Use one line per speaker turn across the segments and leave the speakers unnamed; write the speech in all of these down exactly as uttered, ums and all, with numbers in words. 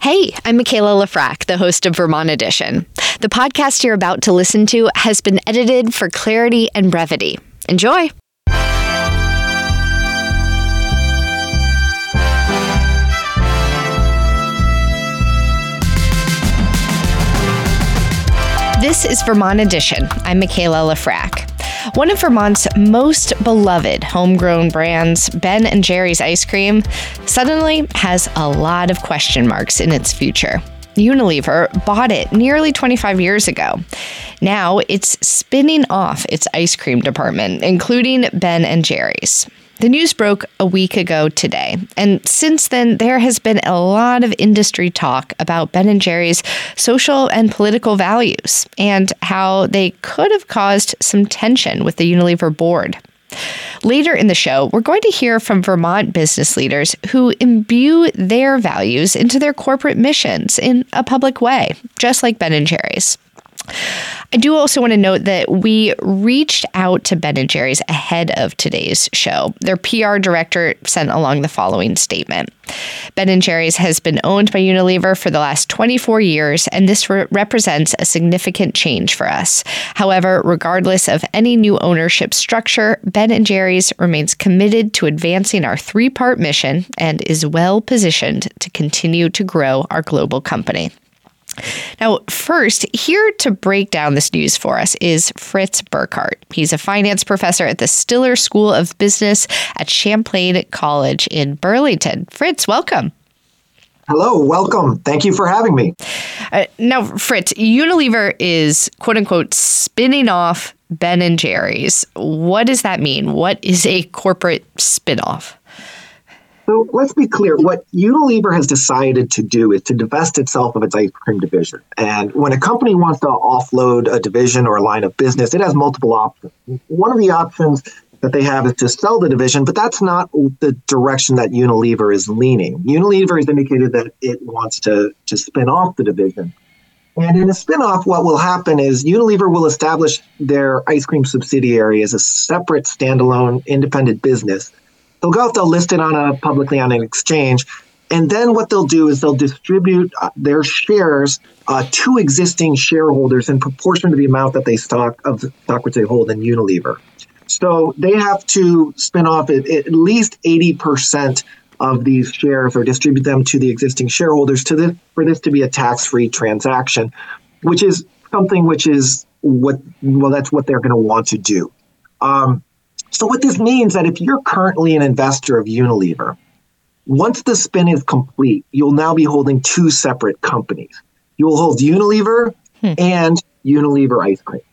Hey, I'm Michaela Lafrac, the host of Vermont Edition. The podcast you're about to listen to has been edited for clarity and brevity. Enjoy! This is Vermont Edition. I'm Michaela Lafrac. One of Vermont's most beloved homegrown brands, Ben and Jerry's ice cream, suddenly has a lot of question marks in its future. Unilever bought it nearly twenty-five years ago. Now it's spinning off its ice cream department, including Ben and Jerry's. The news broke a week ago today, and since then, there has been a lot of industry talk about Ben and Jerry's social and political values and how they could have caused some tension with the Unilever board. Later in the show, we're going to hear from Vermont business leaders who imbue their values into their corporate missions in a public way, just like Ben and Jerry's. I do also want to note that we reached out to Ben and Jerry's ahead of today's show. Their P R director sent along the following statement. Ben and Jerry's has been owned by Unilever for the last twenty-four years, and this re- represents a significant change for us. However, regardless of any new ownership structure, Ben and Jerry's remains committed to advancing our three-part mission and is well positioned to continue to grow our global company. Now, first, here to break down this news for us is Fritz Burkhardt. He's a finance professor at the Stiller School of Business at Champlain College in Burlington. Fritz, welcome.
Hello, welcome. Thank you for having me.
Uh, now, Fritz, Unilever is, quote unquote, spinning off Ben and Jerry's. What does that mean? What is a corporate spinoff?
So let's be clear. What Unilever has decided to do is to divest itself of its ice cream division. And when a company wants to offload a division or a line of business, it has multiple options. One of the options that they have is to sell the division, but that's not the direction that Unilever is leaning. Unilever has indicated that it wants to, to spin off the division. And in a spinoff, what will happen is Unilever will establish their ice cream subsidiary as a separate, standalone, independent business. They'll go out, they'll list it on a publicly on an exchange, and then what they'll do is they'll distribute uh, their shares uh, to existing shareholders in proportion to the amount that they stock of the stock which they hold in Unilever. So they have to spin off at, at least eighty percent of these shares or distribute them to the existing shareholders to this, for this to be a tax-free transaction, which is something which is what, well, that's what they're going to want to do. Um, So what this means that if you're currently an investor of Unilever, once the spin is complete, you'll now be holding two separate companies. You will hold Unilever hmm. and Unilever Ice Cream.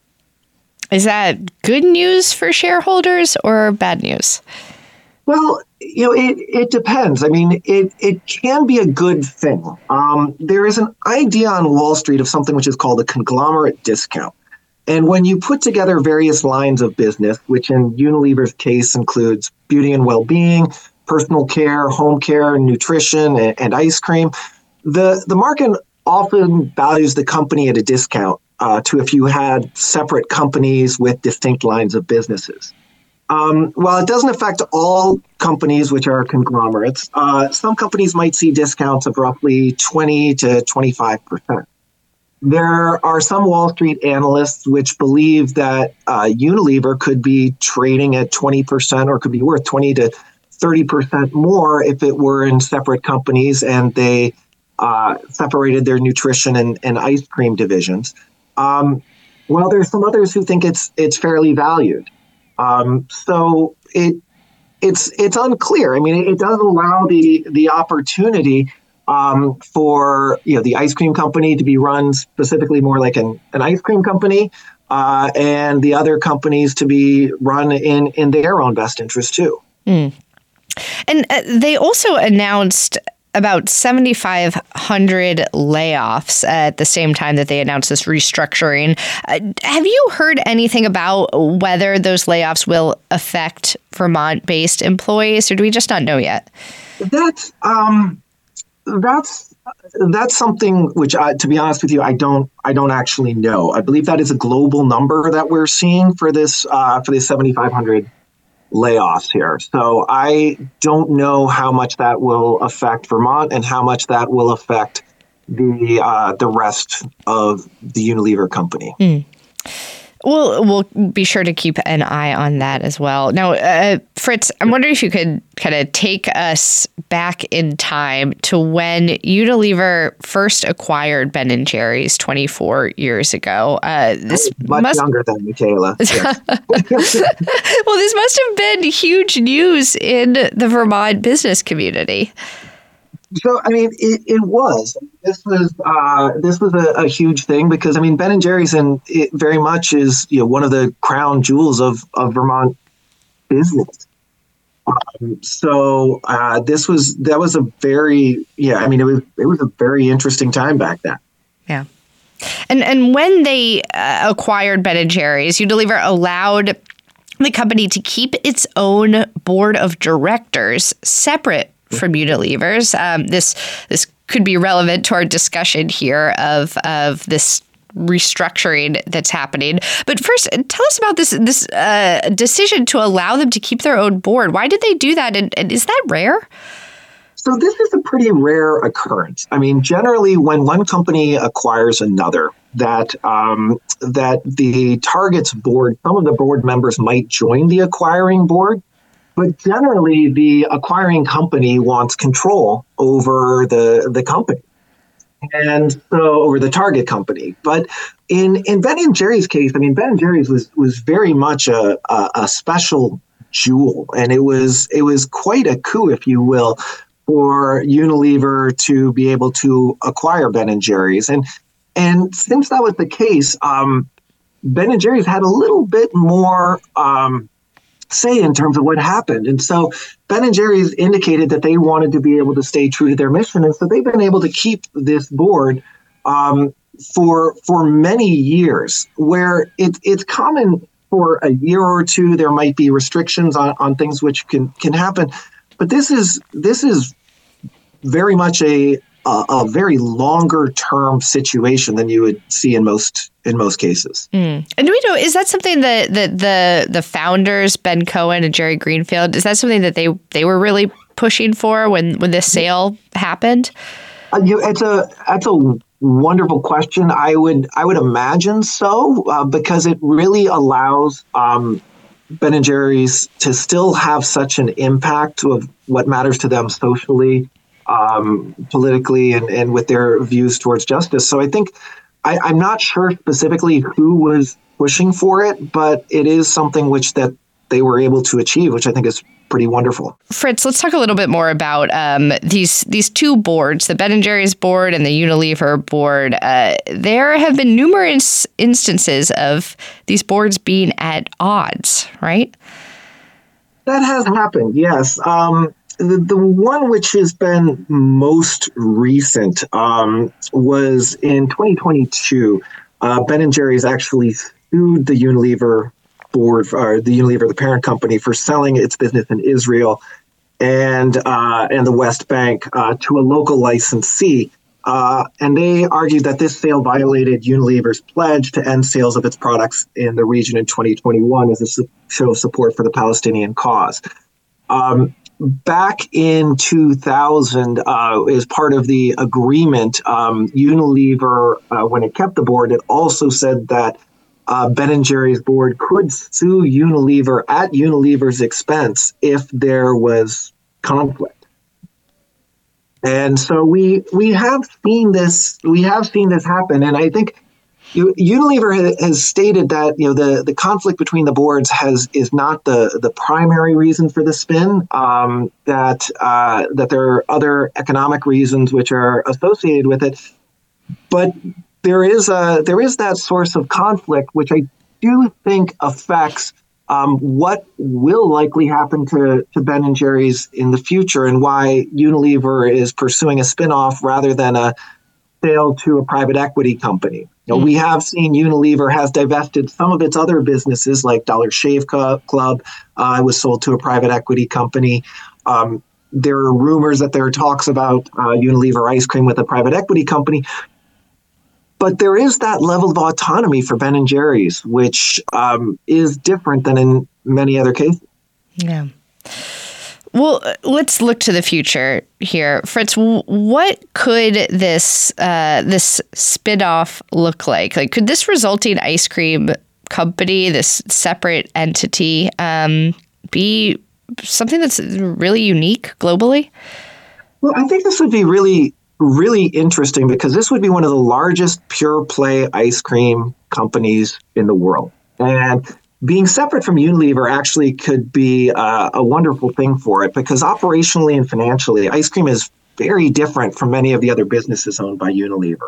Is that good news for shareholders or bad news?
Well, you know, it, it depends. I mean, it, it can be a good thing. Um, there is an idea on Wall Street of something which is called a conglomerate discount. And when you put together various lines of business, which in Unilever's case includes beauty and well-being, personal care, home care, nutrition, and, and ice cream, the, the market often values the company at a discount uh, to if you had separate companies with distinct lines of businesses. Um, while it doesn't affect all companies which are conglomerates, uh, some companies might see discounts of roughly twenty to twenty-five percent. There are some Wall Street analysts which believe that uh, Unilever could be trading at twenty percent or could be worth twenty to thirty percent more if it were in separate companies and they uh, separated their nutrition and, and ice cream divisions. Um, well, there's some others who think it's it's fairly valued. Um, so it it's it's unclear. I mean, it, it does allow the the opportunity Um, for you know the ice cream company to be run specifically more like an, an ice cream company, uh, and the other companies to be run in, in their own best interest too.
Mm. And uh, they also announced about seventy-five hundred layoffs at the same time that they announced this restructuring. Uh, have you heard anything about whether those layoffs will affect Vermont-based employees, or do we just not know yet?
That's um. That's that's something which, I, to be honest with you, I don't I don't actually know. I believe that is a global number that we're seeing for this uh, for this seventy-five hundred layoffs here. So I don't know how much that will affect Vermont and how much that will affect the uh, the rest of the Unilever company.
Mm. We'll, we'll be sure to keep an eye on that as well. Now, uh, Fritz, I'm wondering if you could kind of take us back in time to when Unilever first acquired Ben and Jerry's twenty-four years ago. Uh, this
much
must...
younger than Michaela. Yes.
Well, this must have been huge news in the Vermont business community.
So, I mean, it, it was. This was uh, this was a, a huge thing because, I mean, Ben and Jerry's and it very much is, you know, one of the crown jewels of, of Vermont business. Um, so uh, this was that was a very yeah. I mean, it was it was a very interesting time back then.
Yeah, and and when they uh, acquired Ben and Jerry's, Unilever allowed the company to keep its own board of directors separate from Unilever's. Um, this this could be relevant to our discussion here of of this restructuring that's happening. But first, tell us about this this uh, decision to allow them to keep their own board. Why did they do that, and, and is that rare?
So this is a pretty rare occurrence. I mean, generally, when one company acquires another, that um, that the target's board, some of the board members might join the acquiring board. But generally, the acquiring company wants control over the, the company, and so over the target company. But in, in Ben and Jerry's case, I mean, Ben and Jerry's was was very much a, a, a special jewel, and it was it was quite a coup, if you will, for Unilever to be able to acquire Ben and Jerry's. And and since that was the case, um, Ben and Jerry's had a little bit more Um, say in terms of what happened. And so Ben and Jerry's indicated that they wanted to be able to stay true to their mission. And so they've been able to keep this board um, for for many years, where it, it's common for a year or two, there might be restrictions on, on things which can, can happen. But this is this is very much a a, a very longer term situation than you would see in most in most cases.
Mm. And do we know, is that something that, that the the founders, Ben Cohen and Jerry Greenfield, is that something that they, they were really pushing for when, when this sale happened?
Uh, you, it's a that's a wonderful question. I would I would imagine so, uh, because it really allows um, Ben and Jerry's to still have such an impact of what matters to them socially, um, politically, and, and with their views towards justice. So I think I, I'm not sure specifically who was pushing for it, but it is something which that they were able to achieve, which I think is pretty wonderful.
Fritz, let's talk a little bit more about um, these these two boards, the Ben and Jerry's board and the Unilever board. Uh, there have been numerous instances of these boards being at odds, right?
That has happened, yes. Um, the, the one which has been most recent um, was in twenty twenty-two. Uh, Ben and Jerry's actually sued the Unilever board, or the Unilever, the parent company, for selling its business in Israel and uh, and the West Bank uh, to a local licensee. Uh, and they argued that this sale violated Unilever's pledge to end sales of its products in the region in twenty twenty-one as a su- show of support for the Palestinian cause. Um, back in two thousand, uh, as part of the agreement, um, Unilever, uh, when it kept the board, it also said that Uh, Ben and Jerry's board could sue Unilever at Unilever's expense if there was conflict. And so we we have seen this we have seen this happen, and I think you, Unilever has, has stated that you know the, the conflict between the boards has is not the, the primary reason for the spin. Um, that uh, that there are other economic reasons which are associated with it, but There is a there is that source of conflict, which I do think affects um, what will likely happen to, to Ben and Jerry's in the future, and why Unilever is pursuing a spinoff rather than a sale to a private equity company. You know, mm. We have seen Unilever has divested some of its other businesses, like Dollar Shave Club. Uh, it was sold to a private equity company. Um, there are rumors that there are talks about uh, Unilever ice cream with a private equity company. But there is that level of autonomy for Ben and Jerry's, which um, is different than in many other cases.
Yeah. Well, let's look to the future here. Fritz, what could this uh, this spinoff look like? Like, could this resulting ice cream company, this separate entity, um, be something that's really unique globally?
Well, I think this would be really, really interesting because this would be one of the largest pure play ice cream companies in the world. And being separate from Unilever actually could be uh, a wonderful thing for it because operationally and financially, ice cream is very different from many of the other businesses owned by Unilever.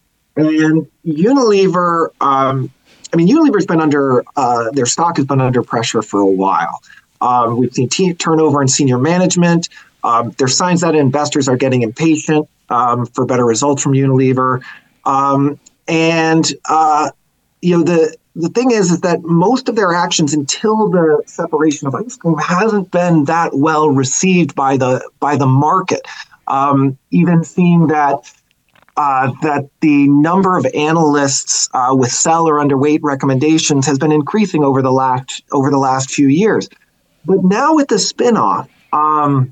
And Unilever, um, I mean, Unilever's been under, uh, their stock has been under pressure for a while. Um, we've seen team turnover in senior management. Um, there's signs that investors are getting impatient um, for better results from Unilever. Um, and, uh, you know, the The thing is, is that most of their actions until the separation of ice cream hasn't been that well received by the by the market. Um, even seeing that uh, that the number of analysts uh, with sell or underweight recommendations has been increasing over the last over the last few years. But now with the spinoff, um,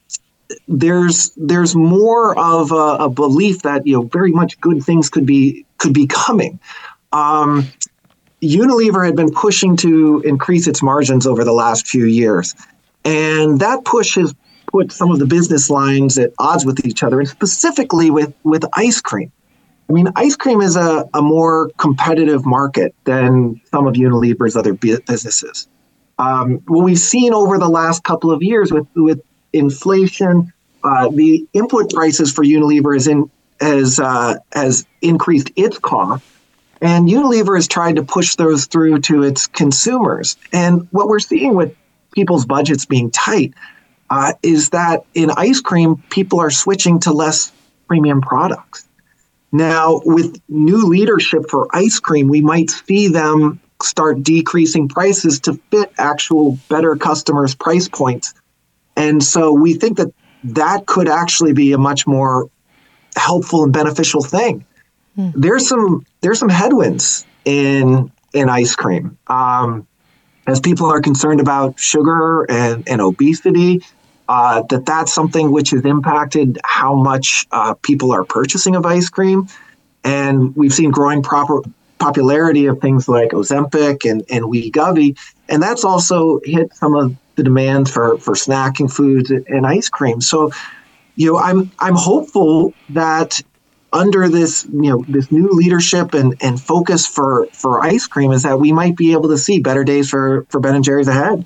there's there's more of a, a belief that you know very much good things could be could be coming. Um, Unilever had been pushing to increase its margins over the last few years. And that push has put some of the business lines at odds with each other, and specifically with, with ice cream. I mean, ice cream is a, a more competitive market than some of Unilever's other businesses. Um, what we've seen over the last couple of years with, with inflation, uh, the input prices for Unilever is in, has, uh, has increased its cost. And Unilever has tried to push those through to its consumers. And what we're seeing with people's budgets being tight uh, is that in ice cream, people are switching to less premium products. Now, with new leadership for ice cream, we might see them start decreasing prices to fit actual better customers' price points. And so we think that that could actually be a much more helpful and beneficial thing. There's some there's some headwinds in in ice cream um, as people are concerned about sugar and, and obesity. Uh, that that's something which has impacted how much uh, people are purchasing of ice cream, and we've seen growing proper popularity of things like Ozempic and and Wegovy, and that's also hit some of the demand for for snacking foods and ice cream. So, you know, I'm I'm hopeful that under this, you know, this new leadership and, and focus for, for ice cream is that we might be able to see better days for, for Ben and Jerry's ahead.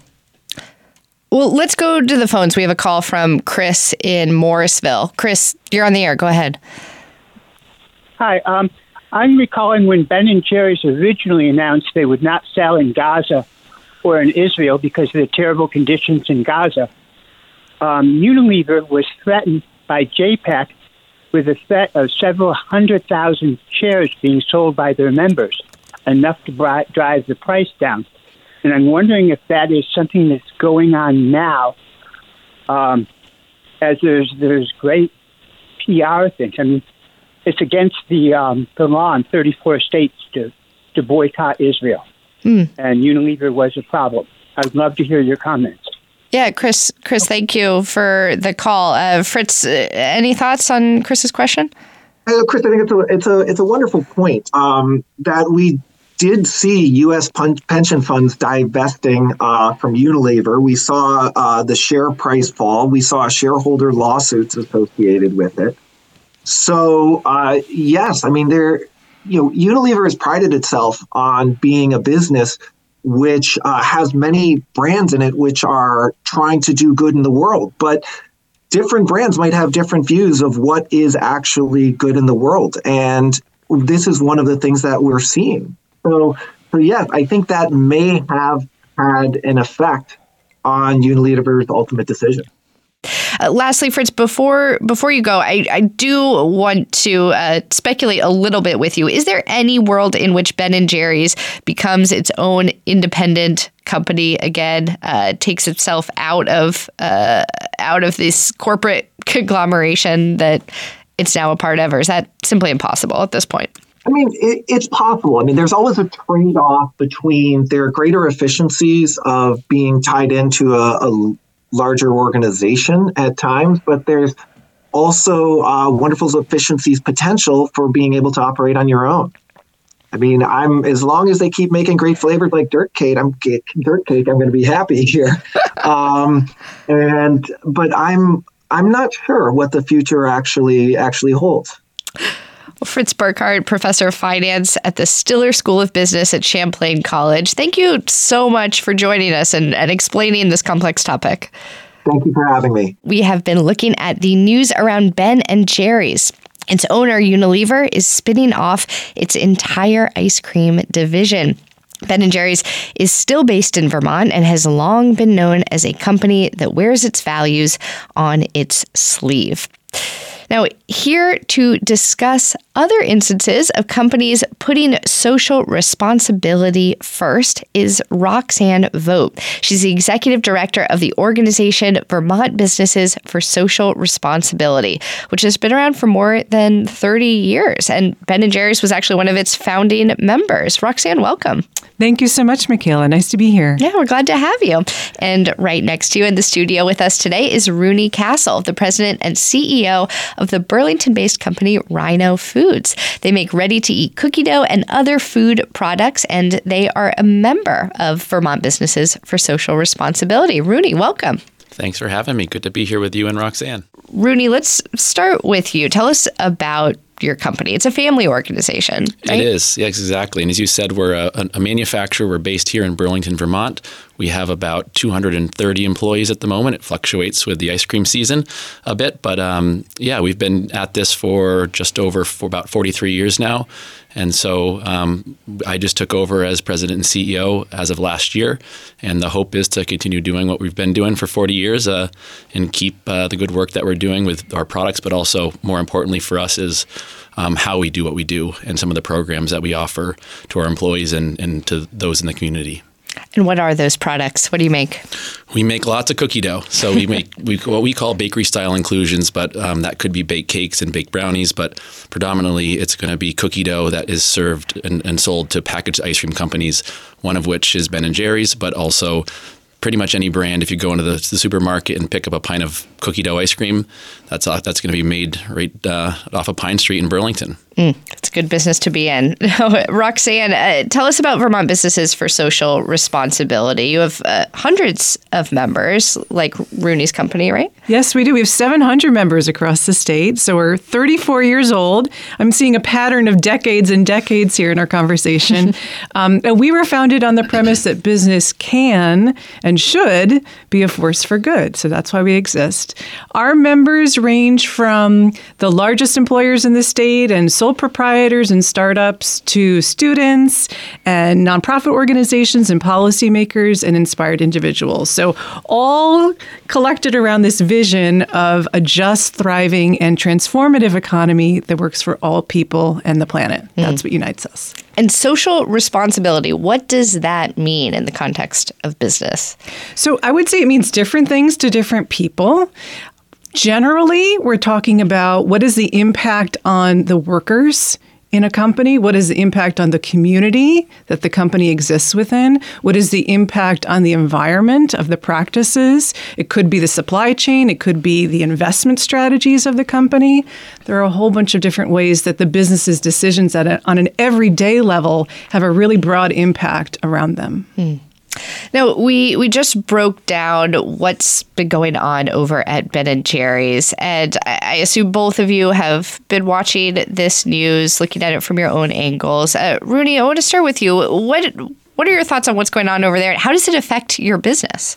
Well, let's go to the phones. We have a call from Chris in Morrisville. Chris, you're on the air. Go ahead.
Hi. Um, I'm recalling when Ben and Jerry's originally announced they would not sell in Gaza or in Israel because of the terrible conditions in Gaza. Um, Unilever was threatened by J PAC with a threat of several hundred thousand shares being sold by their members, enough to bri- drive the price down. And I'm wondering if that is something that's going on now, um, as there's there's great P R things. I mean, it's against the um, the law in thirty-four states to, to boycott Israel. Mm. And Unilever was a problem. I'd love to hear your comments.
Yeah, Chris, Chris, thank you for the call. Uh, Fritz, uh, any thoughts on Chris's question?
Uh, Chris, I think it's a it's a it's a wonderful point um, that we did see U S pen- pension funds divesting uh, from Unilever. We saw uh, the share price fall. We saw shareholder lawsuits associated with it. So uh, yes, I mean, there, you know, Unilever has prided itself on being a business which uh, has many brands in it which are trying to do good in the world. But different brands might have different views of what is actually good in the world. And this is one of the things that we're seeing. So, so yeah, I think that may have had an effect on Unilever's ultimate decision.
Uh, lastly, Fritz, before before you go, I, I do want to uh, speculate a little bit with you. Is there any world in which Ben and Jerry's becomes its own independent company again, uh, takes itself out of uh, out of this corporate conglomeration that it's now a part of, or is that simply impossible at this point?
I mean, it, it's possible. I mean, there's always a trade-off between there are greater efficiencies of being tied into a, a larger organization at times, but there's also uh, wonderful efficiencies potential for being able to operate on your own. I mean, I'm as long as they keep making great flavors like dirt cake, I'm dirt cake. I'm going to be happy here. um, and but I'm I'm not sure what the future actually actually holds.
Well, Fritz Burkhardt, professor of finance at the Stiller School of Business at Champlain College. Thank you so much for joining us and, and explaining this complex topic.
Thank you for having me.
We have been looking at the news around Ben and Jerry's. Its owner, Unilever, is spinning off its entire ice cream division. Ben and Jerry's is still based in Vermont and has long been known as a company that wears its values on its sleeve. Now, here to discuss other instances of companies putting social responsibility first is Roxanne Vogt. She's the executive director of the organization Vermont Businesses for Social Responsibility, which has been around for more than thirty years. And Ben and Jerry's was actually one of its founding members. Roxanne, welcome.
Thank you so much, Michaela. Nice to be here.
Yeah, we're glad to have you. And right next to you in the studio with us today is Rooney Castle, the president and C E O of the Burlington-based company Rhino Foods. They make ready-to-eat cookie dough and other food products, and they are a member of Vermont Businesses for Social Responsibility. Rooney, welcome.
Thanks for having me. Good to be here with you and Roxanne.
Rooney, let's start with you. Tell us about your company. It's a family organization, right?
It is. Yes, exactly. And as you said, we're a, a manufacturer. We're based here in Burlington, Vermont. We have about two hundred thirty employees at the moment. It fluctuates with the ice cream season a bit. But um, yeah, we've been at this for just over for about forty-three years now. And so um, I just took over as president and C E O as of last year. And the hope is to continue doing what we've been doing for forty years uh, and keep uh, the good work that we're doing with our products. But also, more importantly for us, is um, how we do what we do and some of the programs that we offer to our employees and, and to those in the community.
And what are those products? What do you make?
We make lots of cookie dough. So we make we, what we call bakery-style inclusions, but um, that could be baked cakes and baked brownies. But predominantly, it's going to be cookie dough that is served and, and sold to packaged ice cream companies, one of which is Ben and Jerry's, but also pretty much any brand. If you go into the, the supermarket and pick up a pint of cookie dough ice cream, that's uh, that's going to be made right uh, off of Pine Street in Burlington.
Mm, it's a good business to be in. Roxanne, uh, tell us about Vermont Businesses for Social Responsibility. You have uh, hundreds of members, like Rooney's company, right?
Yes, we do. We have seven hundred members across the state. So we're thirty-four years old. I'm seeing a pattern of decades and decades here in our conversation. um, and we were founded on the premise that business can and should be a force for good. So that's why we exist. Our members range from the largest employers in the state and sole proprietors and startups to students and nonprofit organizations and policymakers and inspired individuals. So all collected around this vision of a just, thriving, and transformative economy that works for all people and the planet. That's mm. what unites us.
And social responsibility, what does that mean in the context of business?
So I would say it means different things to different people. Generally, we're talking about what is the impact on the workers in a company? What is the impact on the community that the company exists within? What is the impact on the environment of the practices? It could be the supply chain. It could be the investment strategies of the company. There are a whole bunch of different ways that the business's decisions at a, on an everyday level have a really broad impact around them.
Hmm. Now, we, we just broke down what's been going on over at Ben and Jerry's, and I, I assume both of you have been watching this news, looking at it from your own angles. Uh, Rooney, I want to start with you. What what are your thoughts on what's going on over there? How does it affect your business?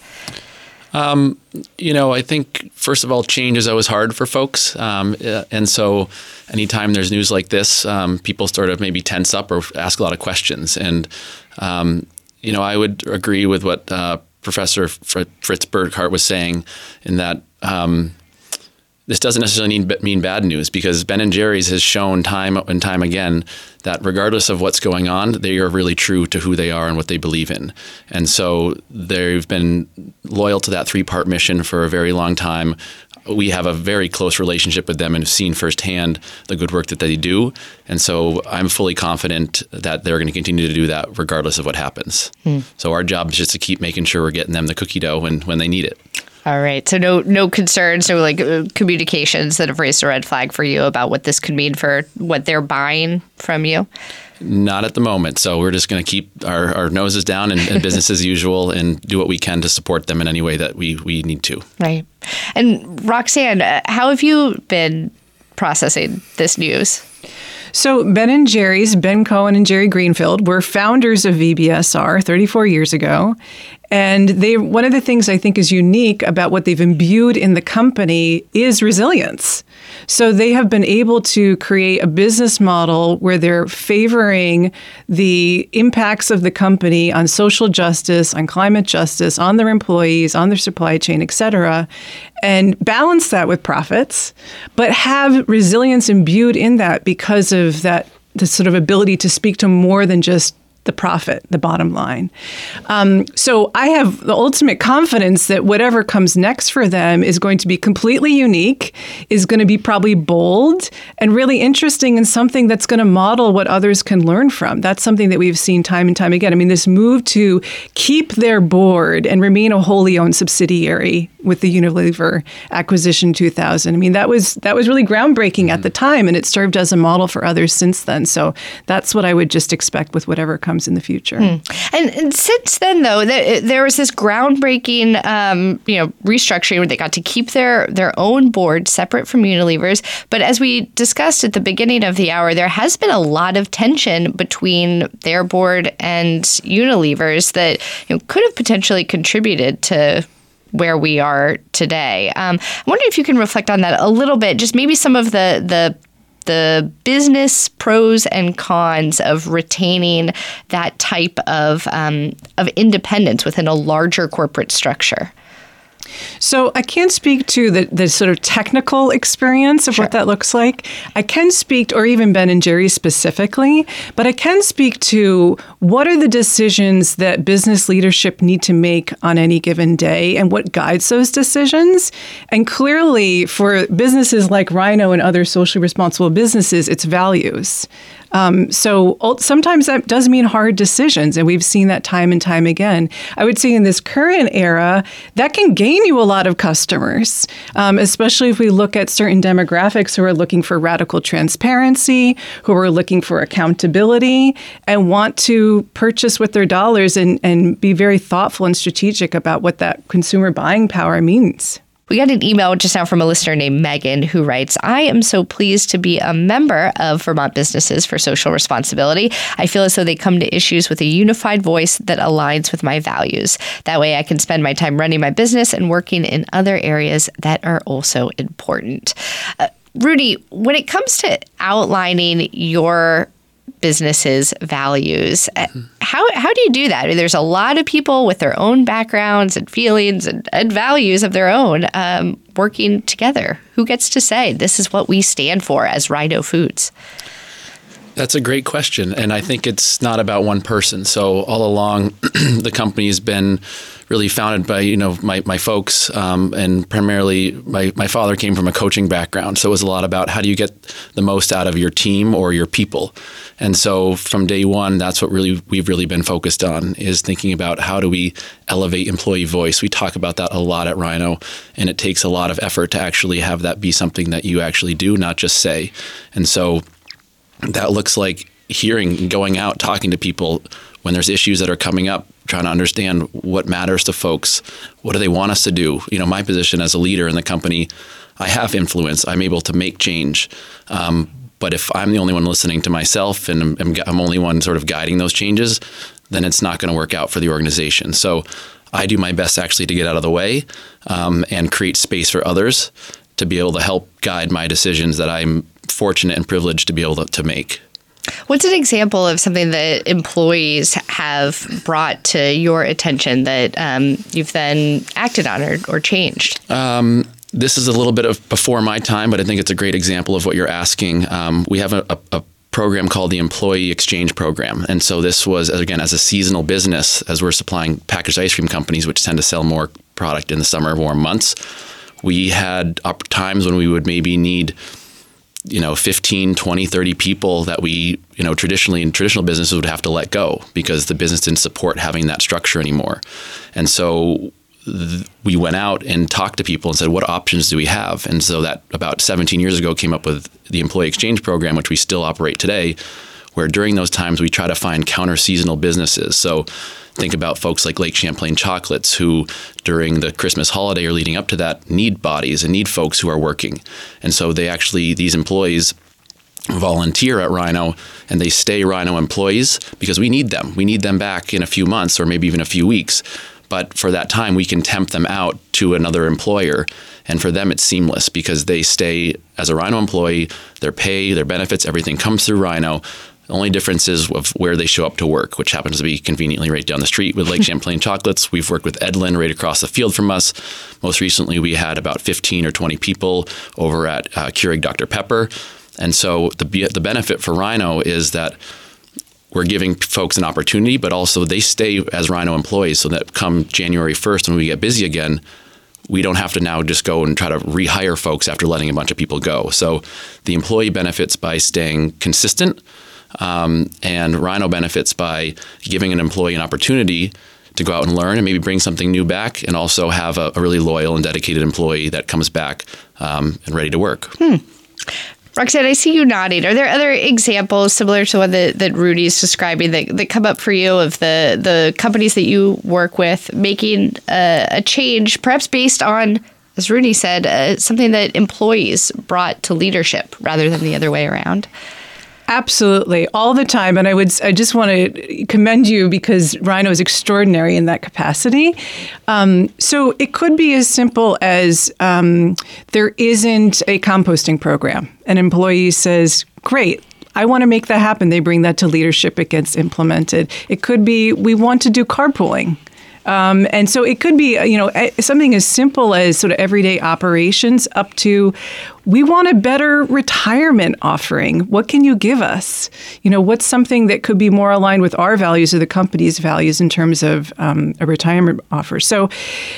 Um, you know, I think, first of all, change is always hard for folks. Um, and so anytime there's news like this, um, people sort of maybe tense up or ask a lot of questions. And um You know, I would agree with what uh, Professor Fritz Burkhardt was saying in that um, this doesn't necessarily mean, mean bad news, because Ben and Jerry's has shown time and time again that regardless of what's going on, they are really true to who they are and what they believe in. And so they've been loyal to that three-part mission for a very long time. we have a very close relationship with them and have seen firsthand the good work that they do. And so I'm fully confident that they're going to continue to do that regardless of what happens. Hmm. So our job is just to keep making sure we're getting them the cookie dough when, when they need it.
All right. So no no concerns, no like uh, communications that have raised a red flag for you about what this could mean for what they're buying from you?
Not at the moment. So we're just going to keep our, our noses down and, and business as usual and do what we can to support them in any way that we, we need to.
Right. And Roxanne, uh, how have you been processing this news?
So Ben and Jerry's, Ben Cohen and Jerry Greenfield, were founders of V B S R thirty-four years ago. And they one of the things I think is unique about what they've imbued in the company is resilience. So they have been able to create a business model where they're favoring the impacts of the company on social justice, on climate justice, on their employees, on their supply chain, et cetera, and balance that with profits, but have resilience imbued in that because of that, the sort of ability to speak to more than just the profit, the bottom line. Um, so I have the ultimate confidence that whatever comes next for them is going to be completely unique, is going to be probably bold and really interesting, and something that's going to model what others can learn from. That's something that we've seen time and time again. I mean, this move to keep their board and remain a wholly owned subsidiary with the Unilever acquisition two thousand. I mean, that was that was really groundbreaking mm-hmm. at the time, and it served as a model for others since then. So that's what I would just expect with whatever comes in the future. Hmm.
And, and since then, though, there, there was this groundbreaking, um, you know, restructuring where they got to keep their their own board separate from Unilever's. But as we discussed at the beginning of the hour, there has been a lot of tension between their board and Unilever's that, you know, could have potentially contributed to where we are today. Um, I wonder if you can reflect on that a little bit, just maybe some of the the the business pros and cons of retaining that type of um, of independence within a larger corporate structure.
So I can't speak to the, the sort of technical experience of sure. what that looks like. I can speak, or even Ben and Jerry specifically, but I can speak to what are the decisions that business leadership need to make on any given day and what guides those decisions. And clearly for businesses like Rhino and other socially responsible businesses, it's values. Um, so sometimes that does mean hard decisions, and we've seen that time and time again. I would say in this current era, that can gain you a lot of customers, um, especially if we look at certain demographics who are looking for radical transparency, who are looking for accountability, and want to purchase with their dollars and, and be very thoughtful and strategic about what that consumer buying power means.
We got an email just now from a listener named Megan who writes, I am so pleased to be a member of Vermont Businesses for Social Responsibility. I feel as though they come to issues with a unified voice that aligns with my values. That way I can spend my time running my business and working in other areas that are also important. Uh, Rudy, when it comes to outlining your businesses' values, mm-hmm. how how do you do that? I mean, there's a lot of people with their own backgrounds and feelings and, and values of their own um, working together. Who gets to say, this is what we stand for as Rhino Foods?
That's a great question. And I think it's not about one person. So all along, the company has been really founded by, you know, my, my folks, um, and primarily my, my father came from a coaching background. So it was a lot about how do you get the most out of your team or your people. And so from day one, that's what really we've really been focused on, is thinking about how do we elevate employee voice. We talk about that a lot at Rhino, and it takes a lot of effort to actually have that be something that you actually do, not just say. And so that looks like hearing, going out, talking to people when there's issues that are coming up, trying to understand what matters to folks. What do they want us to do? You know, my position as a leader in the company, I have influence. I'm able to make change. Um, but if I'm the only one listening to myself and I'm, I'm only one sort of guiding those changes, then it's not going to work out for the organization. So I do my best actually to get out of the way um, and create space for others to be able to help guide my decisions that I'm fortunate and privileged to be able to, to make.
What's an example of something that employees have brought to your attention that um, you've then acted on or, or changed? Um,
this is a little bit of before my time, but I think it's a great example of what you're asking. Um, we have a, a, a program called the Employee Exchange Program. And so this was, again, as a seasonal business, as we're supplying packaged ice cream companies, which tend to sell more product in the summer, warm months. we had up times when we would maybe need, you know, fifteen, twenty, thirty people that we, you know, traditionally in traditional businesses would have to let go because the business didn't support having that structure anymore. And so th- we went out and talked to people and said, what options do we have? And so that about seventeen years ago came up with the Employee Exchange Program, which we still operate today, where during those times we try to find counter-seasonal businesses. So think about folks like Lake Champlain Chocolates, who during the Christmas holiday or leading up to that need bodies and need folks who are working. And so they actually, these employees volunteer at Rhino and they stay Rhino employees because we need them. We need them back in a few months or maybe even a few weeks. But for that time, we can temp them out to another employer. And for them, it's seamless because they stay as a Rhino employee, their pay, their benefits, everything comes through Rhino. The only difference is of where they show up to work, which happens to be conveniently right down the street with Lake Champlain Chocolates. We've worked with Edlin right across the field from us. Most recently, we had about fifteen or twenty people over at uh, Keurig Doctor Pepper. And so the the benefit for Rhino is that we're giving folks an opportunity, but also they stay as Rhino employees so that come January first, when we get busy again, we don't have to now just go and try to rehire folks after letting a bunch of people go. So the employee benefits by staying consistent. Um, and Rhino benefits by giving an employee an opportunity to go out and learn and maybe bring something new back, and also have a, a really loyal and dedicated employee that comes back um, and ready to work.
Hmm. Roxanne, I see you nodding. Are there other examples similar to one that, that Rudy's describing that, that come up for you of the, the companies that you work with making a, a change, perhaps based on, as Rudy said, uh, something that employees brought to leadership rather than the other way around?
Absolutely, all the time. And I would, I just want to commend you because Rhino is extraordinary in that capacity. Um, so it could be as simple as um, there isn't a composting program. An employee says, great, I want to make that happen. They bring that to leadership. It gets implemented. It could be, we want to do carpooling. Um, and so it could be, you know, something as simple as sort of everyday operations up to, we want a better retirement offering. What can you give us? You know, what's something that could be more aligned with our values or the company's values in terms of um, a retirement offer? So,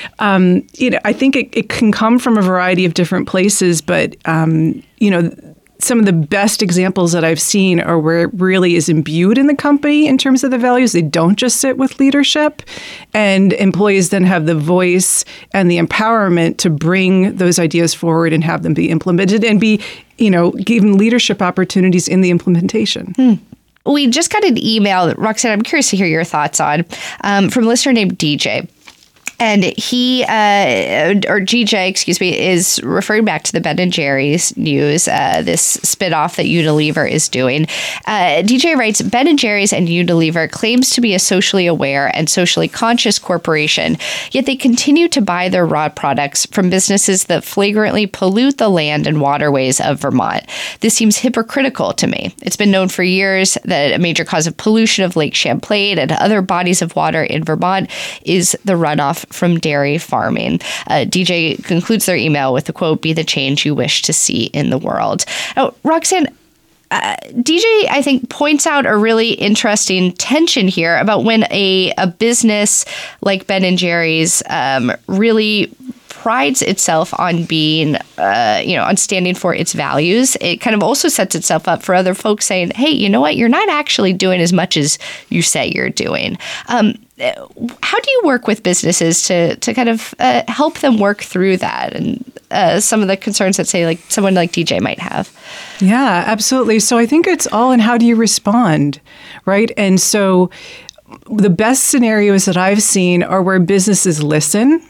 um, you know, I think it, it can come from a variety of different places, but, um, you know, some of the best examples that I've seen are where it really is imbued in the company in terms of the values. They don't just sit with leadership, and employees then have the voice and the empowerment to bring those ideas forward and have them be implemented and be, you know, given leadership opportunities in the implementation.
Hmm. We just got an email that, Roxanne, I'm curious to hear your thoughts on, um, from a listener named D J. And he, uh, or G J, excuse me, is referring back to the Ben and Jerry's news, uh, this spinoff that Unilever is doing. Uh, D J writes, Ben and Jerry's and Unilever claims to be a socially aware and socially conscious corporation, yet they continue to buy their raw products from businesses that flagrantly pollute the land and waterways of Vermont. This seems hypocritical to me. It's been known for years that a major cause of pollution of Lake Champlain and other bodies of water in Vermont is the runoff from dairy farming. Uh, D J concludes their email with the quote, "Be the change you wish to see in the world." Now, Roxanne, uh, D J, I think, points out a really interesting tension here about when a, a business like Ben and Jerry's um, really prides itself on being, uh, you know, on standing for its values. It kind of also sets itself up for other folks saying, hey, you know what, you're not actually doing as much as you say you're doing. Um, how do you work with businesses to to kind of uh, help them work through that and uh, some of the concerns that, say, like someone like D J might have?
Yeah, absolutely. So I think it's all in how do you respond, right? And so the best scenarios that I've seen are where businesses listen.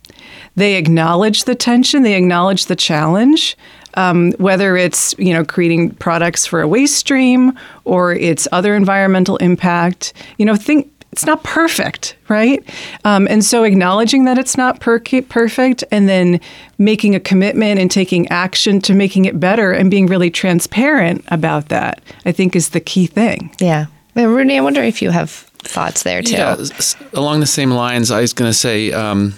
They acknowledge the tension, they acknowledge the challenge, um, whether it's, you know, creating products for a waste stream or it's other environmental impact. You know, think it's not perfect, right? Um, and so acknowledging that it's not per- perfect and then making a commitment and taking action to making it better and being really transparent about that, I think is the key thing.
Yeah. Well, Rooney, I wonder if you have thoughts there too.
Yeah, along the same lines, I was going to say, um,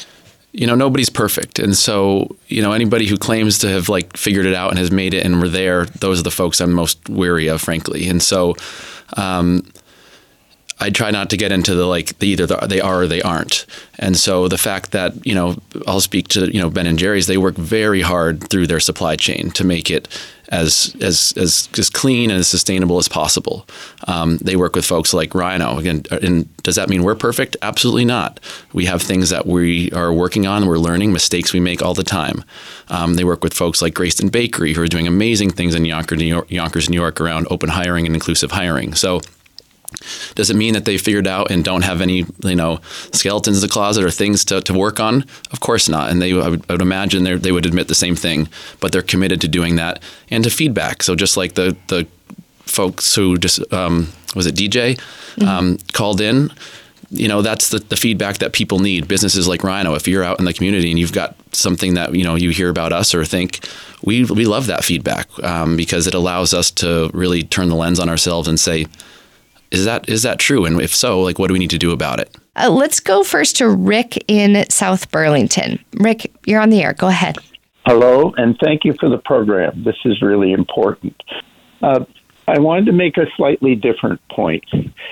you know, nobody's perfect. And so, you know, anybody who claims to have like figured it out and has made it and we're there, those are the folks I'm most wary of, frankly. And so, um, I try not to get into the like the either the, they are or they aren't. And so the fact that, you know, I'll speak to, you know, Ben and Jerry's, they work very hard through their supply chain to make it as as as, as clean and as sustainable as possible. Um, they work with folks like Rhino. Again, and does that mean we're perfect? Absolutely not. We have things that we are working on, we're learning, mistakes we make all the time. Um, they work with folks like Grayston Bakery, who are doing amazing things in Yonkers, New York, Yonkers, New York around open hiring and inclusive hiring. So does it mean that they figured out and don't have any, you know, skeletons in the closet or things to, to work on? Of course not. And they, I would, I would imagine they would admit the same thing, but they're committed to doing that and to feedback. So just like the the folks who just, um, was it D J, mm-hmm. um, called in, you know, that's the, the feedback that people need. Businesses like Rhino, if you're out in the community and you've got something that, you know, you hear about us or think, we we love that feedback um, because it allows us to really turn the lens on ourselves and say, Is that is that true? And if so, like, what do we need to do about it?
Uh, let's go first to Rick in South Burlington. Rick, you're on the air. Go ahead.
Hello, and thank you for the program. This is really important. Uh, I wanted to make a slightly different point.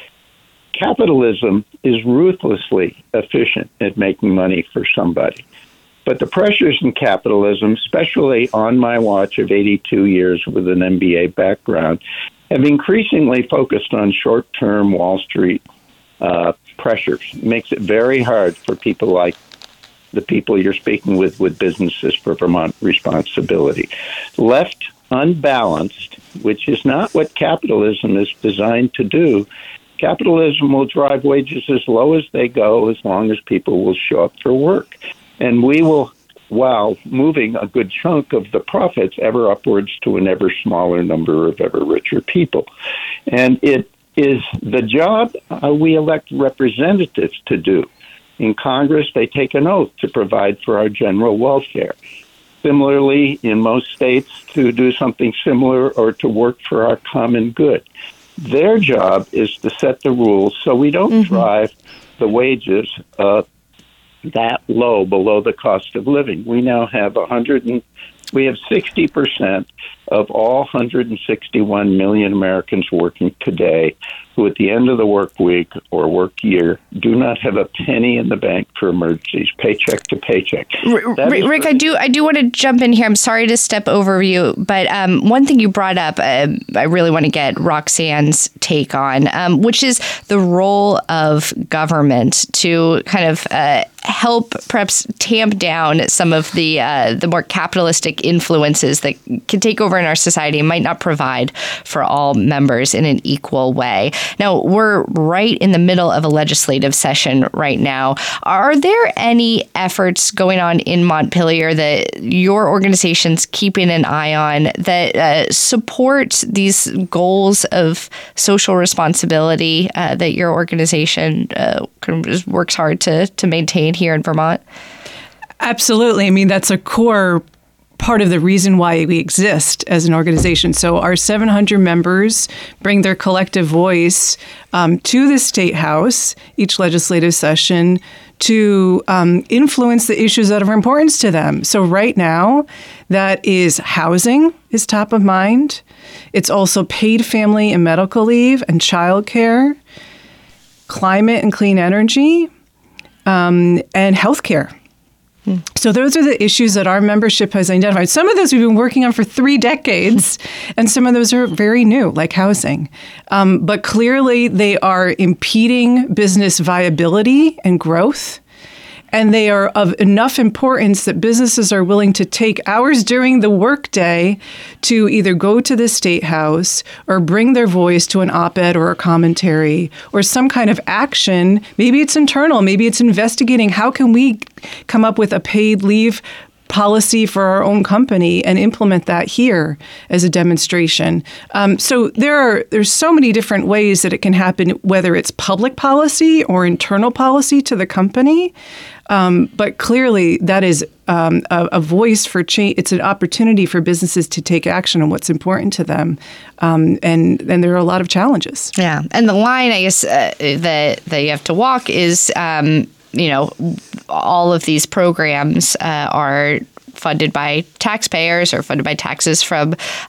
Capitalism is ruthlessly efficient at making money for somebody. But the pressures in capitalism, especially on my watch of eighty-two years with an M B A background, have increasingly focused on short-term Wall Street uh, pressures. It makes it very hard for people like the people you're speaking with with Businesses for Vermont Responsibility. Left unbalanced, which is not what capitalism is designed to do, capitalism will drive wages as low as they go as long as people will show up for work. And we will, while moving a good chunk of the profits ever upwards to an ever smaller number of ever richer people. And it is the job uh, we elect representatives to do. In Congress, they take an oath to provide for our general welfare. Similarly, in most states, to do something similar or to work for our common good. Their job is to set the rules so we don't mm-hmm. drive the wages uh, that low below the cost of living. We now have one hundred and we have sixty percent of all one hundred sixty-one million Americans working today who at the end of the work week or work year do not have a penny in the bank for emergencies, paycheck to paycheck.
R- Rick, I do I do want to jump in here. I'm sorry to step over you, but um, one thing you brought up, uh, I really want to get Roxanne's take on, um, which is the role of government to kind of uh, help perhaps tamp down some of the uh, the more capitalistic influences that can take over in our society and might not provide for all members in an equal way. Now, we're right in the middle of a legislative session right now. Are there any efforts going on in Montpelier that your organization's keeping an eye on that uh, support these goals of social responsibility uh, that your organization uh, works hard to, to maintain here in Vermont?
Absolutely. I mean, that's a core part of the reason why we exist as an organization. So our seven hundred members bring their collective voice um, to the State House each legislative session to um, influence the issues that are of importance to them. So right now, that is housing is top of mind. It's also paid family and medical leave and childcare, climate and clean energy, um, and healthcare. So those are the issues that our membership has identified. Some of those we've been working on for three decades, and some of those are very new, like housing. Um, but clearly, they are impeding business viability and growth. And they are of enough importance that businesses are willing to take hours during the workday to either go to the State House or bring their voice to an op-ed or a commentary or some kind of action. Maybe it's internal. Maybe it's investigating how can we come up with a paid leave policy for our own company and implement that here as a demonstration. Um, so there are there's so many different ways that it can happen, whether it's public policy or internal policy to the company. Um, but clearly, that is um, a, a voice for change. It's an opportunity for businesses to take action on what's important to them, um, and and there are a lot of challenges.
Yeah, and the line, I guess, uh, that that you have to walk is, um, you know, all of these programs uh, are funded by taxpayers or funded by taxes from uh,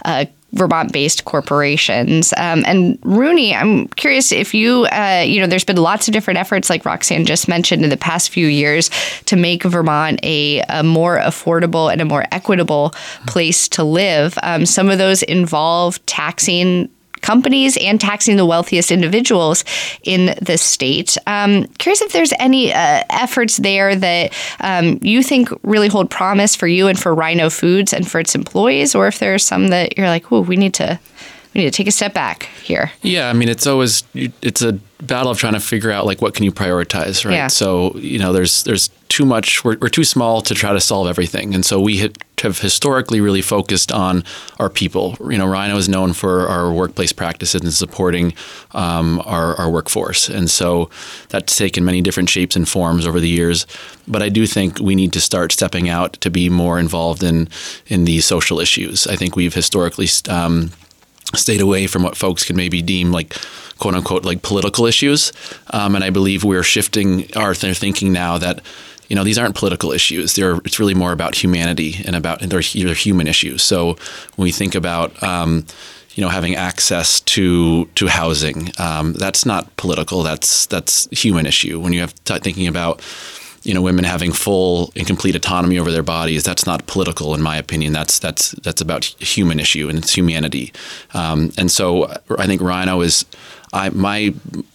Vermont-based corporations. Um, and Rooney, I'm curious if you, uh, you know, there's been lots of different efforts, like Roxanne just mentioned, in the past few years to make Vermont a, a more affordable and a more equitable place to live. Um, some of those involve taxing companies and taxing the wealthiest individuals in the state. Um, curious if there's any uh, efforts there that um, you think really hold promise for you and for Rhino Foods and for its employees, or if there's some that you're like, "Ooh, we need to, we need to take a step back here."
Yeah, I mean, it's always it's a battle of trying to figure out like what can you prioritize, right?
Yeah.
So you know, there's there's too much. We're, we're too small to try to solve everything, and so we hit, have historically really focused on our people. You know, Rhino is known for our workplace practices and supporting um, our, our workforce, and so that's taken many different shapes and forms over the years. But I do think we need to start stepping out to be more involved in in these social issues. I think we've historically um, stayed away from what folks can maybe deem like quote unquote like political issues, um, and I believe we're shifting our th- thinking now that. You know, these aren't political issues. They're, it's really more about humanity and about and they're, they're human issues. So when we think about, um, you know, having access to to housing, um, that's not political. That's that's a human issue. When you have t- thinking about, you know, women having full and complete autonomy over their bodies, that's not political, in my opinion. That's that's that's about a human issue and it's humanity. Um, and so I think Rhino is, I my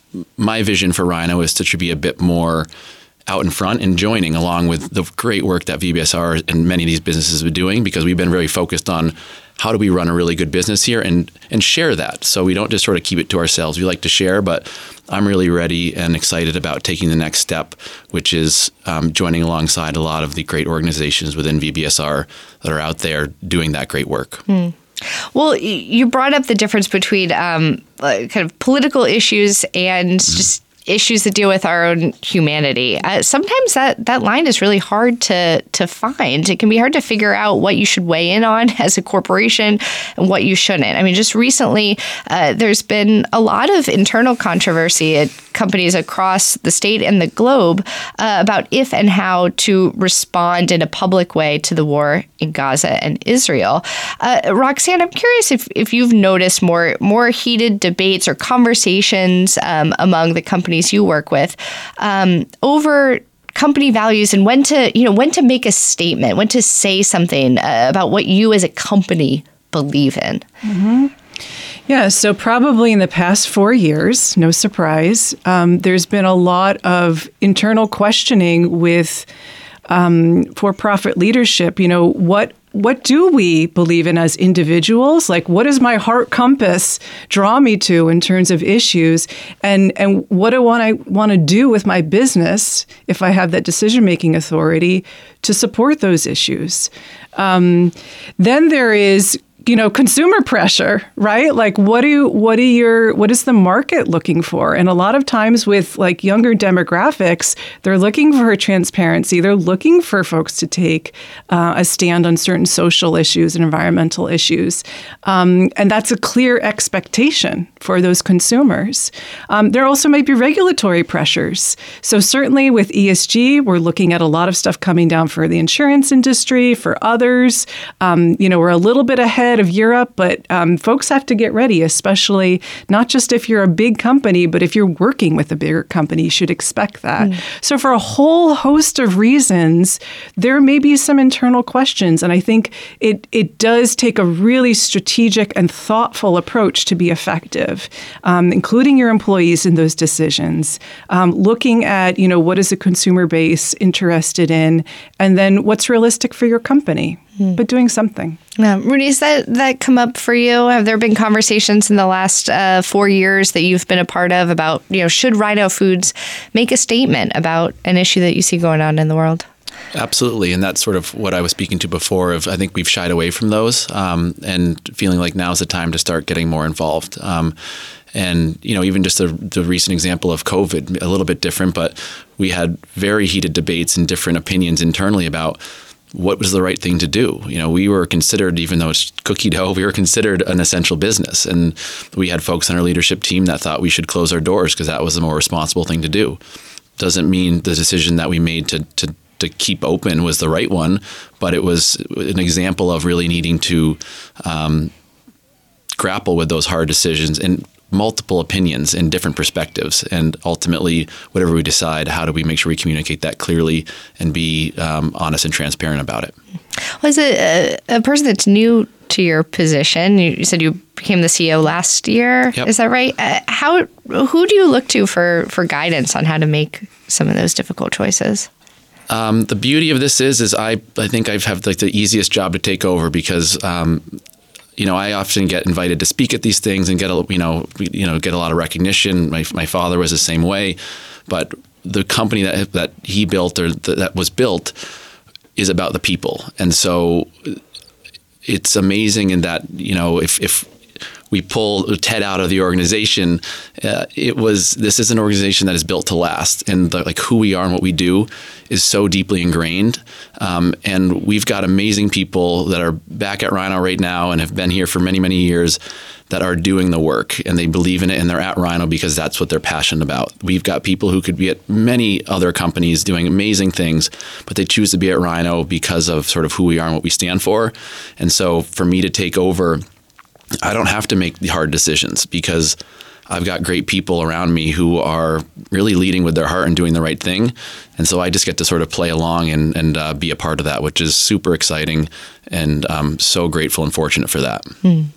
my vision for Rhino is to, to be a bit more out in front and joining along with the great work that V B S R and many of these businesses have been doing, because we've been very focused on how do we run a really good business here and and share that. So we don't just sort of keep it to ourselves. We like to share, but I'm really ready and excited about taking the next step, which is um, joining alongside a lot of the great organizations within V B S R that are out there doing that great work.
Hmm. Well, you brought up the difference between um, kind of political issues and mm. just issues that deal with our own humanity. Uh, sometimes that, that line is really hard to to find. It can be hard to figure out what you should weigh in on as a corporation and what you shouldn't. I mean, just recently, uh, there's been a lot of internal controversy at companies across the state and the globe uh, about if and how to respond in a public way to the war in Gaza and Israel. Uh, Roxanne, I'm curious if, if you've noticed more more heated debates or conversations um, among the companies you work with um, over company values and when to, you know, when to make a statement, when to say something uh, about what you as a company believe in.
Mm-hmm. Yeah, so probably in the past four years, no surprise, um, there's been a lot of internal questioning with um, for-profit leadership. You know, what what do we believe in as individuals? Like, what does my heart compass draw me to in terms of issues? And and what do I want to do with my business if I have that decision-making authority to support those issues? Um, then there is, you know, consumer pressure, right? Like, what do you, what are your, what is the market looking for? And a lot of times with like younger demographics, they're looking for transparency. They're looking for folks to take uh, a stand on certain social issues and environmental issues. Um, and that's a clear expectation for those consumers. Um, there also might be regulatory pressures. So certainly with E S G, we're looking at a lot of stuff coming down for the insurance industry, for others. Um, you know, we're a little bit ahead of Europe, but um, folks have to get ready, especially not just if you're a big company, but if you're working with a bigger company, you should expect that. Mm. So for a whole host of reasons, there may be some internal questions. And I think it it does take a really strategic and thoughtful approach to be effective, um, including your employees in those decisions, um, looking at, you know, what is the consumer base interested in, and then what's realistic for your company. Hmm. But doing something.
Yeah. Rooney, has that, that come up for you? Have there been conversations in the last uh, four years that you've been a part of about, you know, should Rhino Foods make a statement about an issue that you see going on in the world?
Absolutely. And that's sort of what I was speaking to before of, I think we've shied away from those um, and feeling like now's the time to start getting more involved. Um, and, you know, even just the, the recent example of COVID, a little bit different, but we had very heated debates and different opinions internally about what was the right thing to do. You know, we were considered, even though it's cookie dough, we were considered an essential business. And we had folks on our leadership team that thought we should close our doors because that was the more responsible thing to do. Doesn't mean the decision that we made to, to, to keep open was the right one, but it was an example of really needing to um, grapple with those hard decisions and multiple opinions and different perspectives. And ultimately, whatever we decide, how do we make sure we communicate that clearly and be um, honest and transparent about it?
Well, as a, a person that's new to your position, you said you became the C E O last year.
Yep.
Is that right? Uh, how who do you look to for for guidance on how to make some of those difficult choices?
Um, the beauty of this is, is I I think I've have like the easiest job to take over because. Um, You know, I often get invited to speak at these things and get a you know you know get a lot of recognition. My my father was the same way, but the company that that he built or th- that was built is about the people, and so it's amazing in that you know if if we pull Ted out of the organization, uh, it was this is an organization that is built to last, and the, like who we are and what we do is so deeply ingrained. Um, and we've got amazing people that are back at Rhino right now and have been here for many, many years that are doing the work, and they believe in it, and they're at Rhino because that's what they're passionate about. We've got people who could be at many other companies doing amazing things, but they choose to be at Rhino because of sort of who we are and what we stand for. And so for me to take over, I don't have to make the hard decisions because I've got great people around me who are really leading with their heart and doing the right thing. And so I just get to sort of play along and, and uh, be a part of that, which is super exciting. And I'm so grateful and fortunate for that.
Hmm.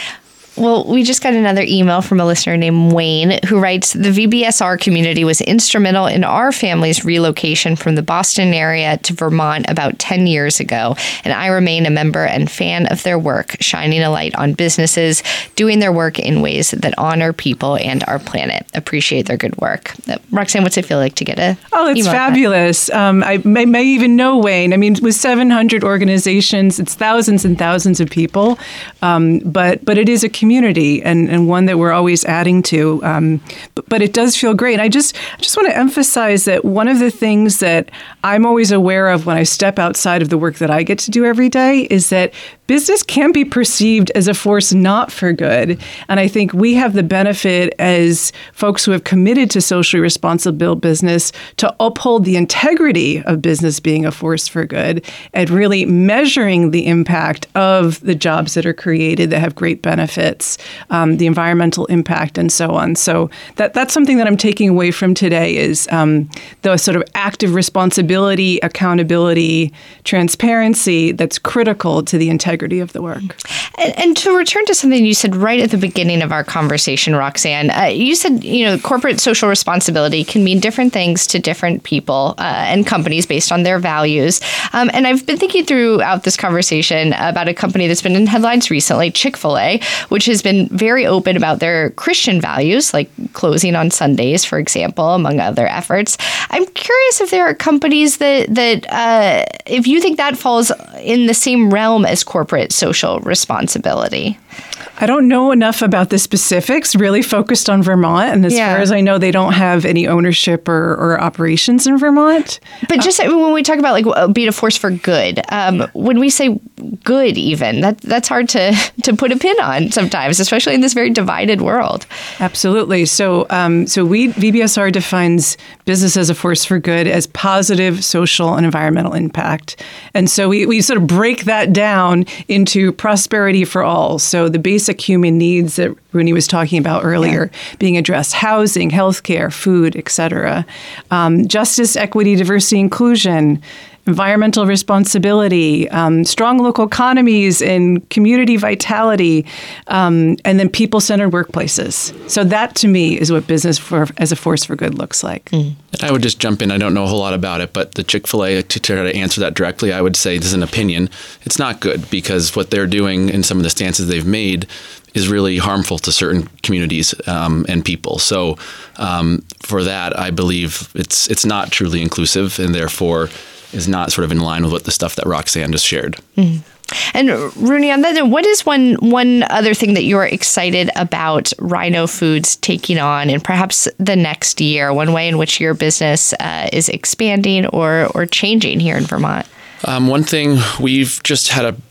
Well, we just got another email from a listener named Wayne who writes, the V B S R community was instrumental in our family's relocation from the Boston area to Vermont about ten years ago. And I remain a member and fan of their work, shining a light on businesses, doing their work in ways that honor people and our planet. Appreciate their good work. Uh, Roxanne, what's it feel like to get a
Oh, it's fabulous. Um, I may, may even know Wayne. I mean, with seven hundred organizations, it's thousands and thousands of people. Um, but, but it is a community. community and, and one that we're always adding to. Um, but, but it does feel great. And I just I just want to emphasize that one of the things that I'm always aware of when I step outside of the work that I get to do every day is that business can be perceived as a force not for good. And I think we have the benefit as folks who have committed to socially responsible business to uphold the integrity of business being a force for good and really measuring the impact of the jobs that are created that have great benefits, um, the environmental impact, and so on. So that that's something that I'm taking away from today is um, the sort of active responsibility, accountability, transparency that's critical to the integrity of the work.
And, and to return to something you said right at the beginning of our conversation, Roxanne, uh, you said, you know, corporate social responsibility can mean different things to different people uh, and companies based on their values. Um, and I've been thinking throughout this conversation about a company that's been in headlines recently, Chick-fil-A, which has been very open about their Christian values, like closing on Sundays, for example, among other efforts. I'm curious if there are companies that, that uh, if you think that falls in the same realm as corporate social responsibility.
I don't know enough about the specifics, really focused on Vermont. And as
yeah.
far as I know, they don't have any ownership or, or operations in Vermont.
But just uh, when we talk about like being a force for good, um, when we say good even, that that's hard to, to put a pin on sometimes, especially in this very divided world.
Absolutely. So um, so we V B S R defines business as a force for good as positive social and environmental impact. And so we, we sort of break that down into prosperity for all. So the basic human needs that Rooney was talking about earlier yeah. being addressed: housing, healthcare, food, et cetera. Um, justice, equity, diversity, inclusion, environmental responsibility, um, strong local economies and community vitality, um, and then people-centered workplaces. So that, to me, is what business for, as a force for good looks like.
Mm. I would just jump in. I don't know a whole lot about it, but the Chick-fil-A, to try to answer that directly, I would say this is an opinion. It's not good because what they're doing and some of the stances they've made is really harmful to certain communities um, and people. So um, for that, I believe it's it's not truly inclusive and therefore is not sort of in line with what the stuff that Roxanne just shared.
Mm. And Rooney, on that, what is one one other thing that you're excited about Rhino Foods taking on in perhaps the next year, one way in which your business uh, is expanding or, or changing here in Vermont?
Um, one thing, we've just had a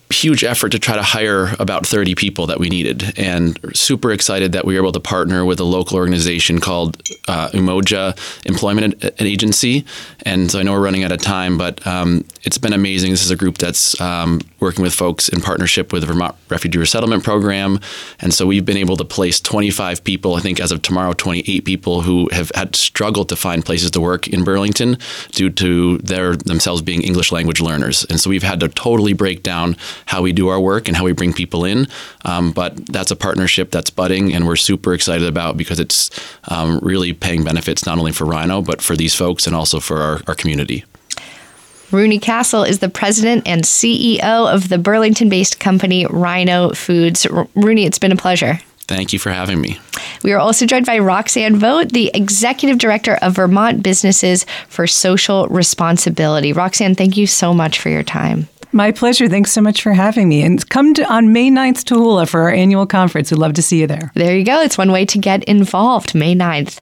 huge effort to try to hire about thirty people that we needed, and super excited that we were able to partner with a local organization called uh, Umoja Employment Agency. And so I know we're running out of time, but um, it's been amazing. This is a group that's um, working with folks in partnership with the Vermont Refugee Resettlement Program. And so we've been able to place twenty-five people, I think as of tomorrow, twenty-eight people who have had struggled to find places to work in Burlington due to their themselves being English language learners. And so we've had to totally break down how we do our work and how we bring people in. Um, but that's a partnership that's budding, and we're super excited about because it's um, really paying benefits not only for Rhino, but for these folks and also for our, our community.
Rooney Castle is the president and C E O of the Burlington-based company Rhino Foods. R- Rooney, it's been a pleasure.
Thank you for having me.
We are also joined by Roxanne Vogt, the Executive Director of Vermont Businesses for Social Responsibility. Roxanne, thank you so much for your time.
My pleasure. Thanks so much for having me. And come to on May ninth to Hula for our annual conference. We'd love to see you there.
There you go. It's one way to get involved, May ninth.